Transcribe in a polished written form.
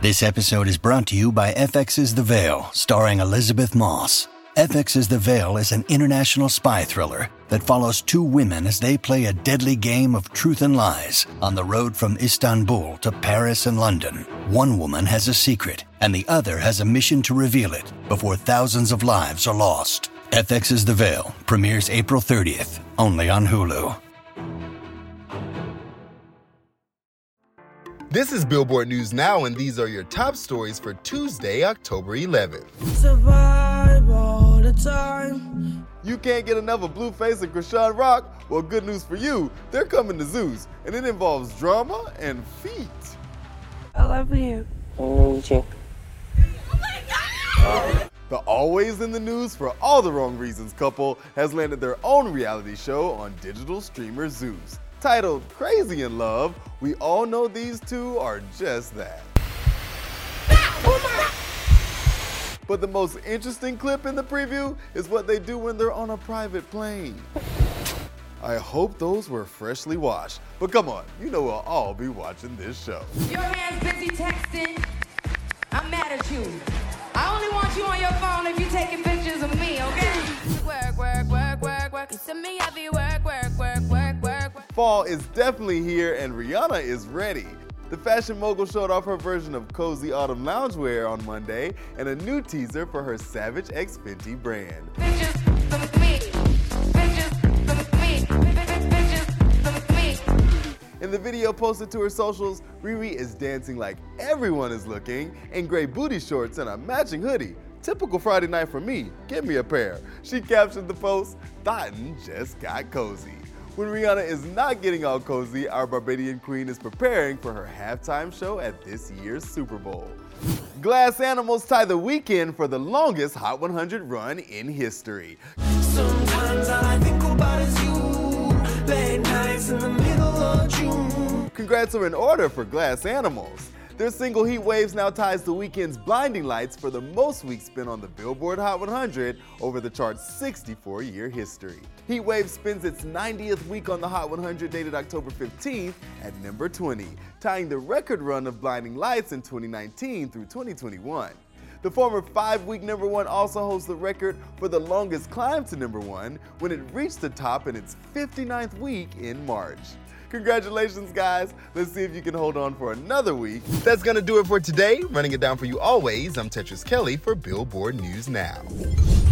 This episode is brought to you by FX's The Veil, starring Elizabeth Moss. FX's The Veil is an international spy thriller that follows two women as they play a deadly game of truth and lies on the road from Istanbul to Paris and London. One woman has a secret, and the other has a mission to reveal it before thousands of lives are lost. FX's The Veil premieres April 30th, only on Hulu. This is Billboard News Now, and these are your top stories for Tuesday, October 11th. Survive all the time. You can't get enough of Blueface and Krishan Rock? Well, good news for you. They're coming to Zeus, and it involves drama and feet. I love you. I need you. The always in the news for all the wrong reasons couple has landed their own reality show on digital streamer Zeus. Titled Crazy in Love, we all know these two are just that. But the most interesting clip in the preview is what they do when they're on a private plane. I hope those were freshly washed. But come on, you know we'll all be watching this show. Your man's busy texting. I'm mad at you. I only want you on your phone if you're taking pictures of me, okay? Work, work, work, work, work. You send me heavy work, work, work, work, work, work. Fall is definitely here and Rihanna is ready. The fashion mogul showed off her version of cozy autumn loungewear on Monday and a new teaser for her Savage X Fenty brand. Bitches for me. Bitches for me. Bitches for me. In the video posted to her socials, Riri is dancing like everyone is looking in gray booty shorts and a matching hoodie. Typical Friday night for me, give me a pair. She captioned the post, "Thottin just got cozy." When Rihanna is not getting all cozy, our Barbadian queen is preparing for her halftime show at this year's Super Bowl. Glass Animals tie the weekend for the longest Hot 100 run in history. Sometimes all I think about is you. Late nights in the middle of June. Congrats are in order for Glass Animals. Their single Heat Waves now ties the weekend's blinding lights for the most weeks spent on the Billboard Hot 100 over the chart's 64-year history. Heat Waves spends its 90th week on the Hot 100 dated October 15th at number 20, tying the record run of Blinding Lights in 2019 through 2021. The former 5-week number one also holds the record for the longest climb to number one when it reached the top in its 59th week in March. Congratulations, guys. Let's see if you can hold on for another week. That's gonna do it for today. Running it down for you always, I'm Tetris Kelly for Billboard News Now.